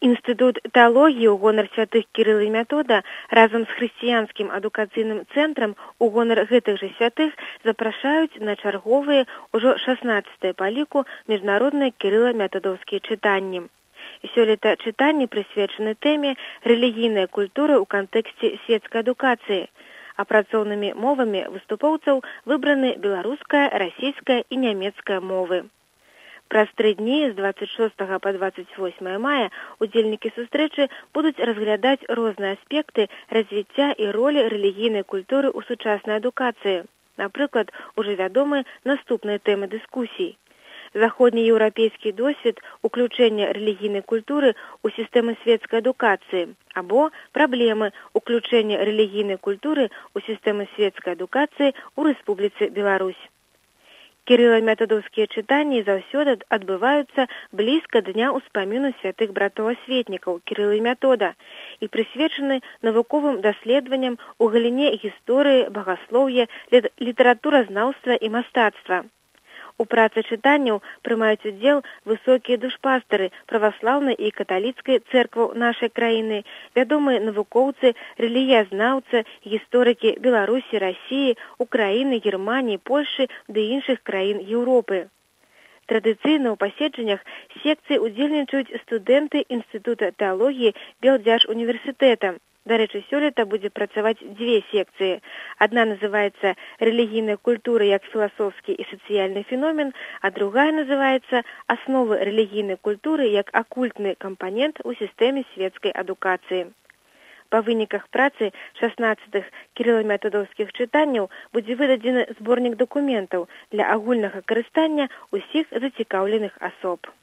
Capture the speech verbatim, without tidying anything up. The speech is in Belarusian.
Інстытут тэалогіі ў гонар святых Кірыла і Мятода разам з хрысціянскім адукацыйным цэнтрам у гонар гэтых жа святых запрашаюць на чарговыя ўжо шаснаццатыя па ліку міжнародныя кірыла-мятадаўскія чытанні. Сёлета чытанні прысвечаны тэме рэлігійная культура ў кантэксце свецкай адукацыі. Апрацоўнымі мовамі выступоўцаў выбраны беларуская, расійская і нямецкая мовы. Праз тры дні з дваццаць шостага па дваццаць восьмае мая удзельнікі сустрэчы будуць разглядаць розныя аспекты развіцця і ролі рэлігійнай культуры ў сучаснай адукацыі. Напрыклад, ужо вядомыя наступныя тэмы дыскусій. Заходнееўрапейскі досвед уключэння рэлігійнай культуры ў сістэмы свецкай адукацыі або праблемы уключэння рэлігійнай культуры ў сістэмы свецкай адукацыі ў Рэспубліцы Беларусь. Кірыла-мятадаўскія чытанні заўсёды адбываюцца блізка дня ўспаміну святых братоў-асветнікаў Кірыла і Мятода і прысвечаны навуковым даследаванням у галіне гісторыі, багаслоўя, літаратуразнаўства і мастацтва. У працы чытанняў прымаюць удзел высокія душпастары праваслаўнай і каталіцкай цэркваў нашай краіны, вядомыя навукоўцы, рэлігіязнаўцы, гісторыкі Беларусі, Расіі, Украіны, Германіі, Польшы ды іншых краін Еўропы. Традыцыйна ў паседжаннях секцыі удзельнічаюць студэнты Інстытута тэалогіі Белдзяржуніверсітэта. Дарэчы, сёлета будзе працаваць дзве секцыі. Адна называецца «Рэлігійная культура як філасофскі і сацыяльны феномен», а другая называецца «Асновы рэлігійнай культуры як акультны кампанент у сістэме свецкай адукацыі». Па выніках працы шаснаццатых кірыла-мятадаўскіх чытанняў будзе выдадзены зборнік дакументаў для агульнага карыстання ўсіх зацікаўленых асоб.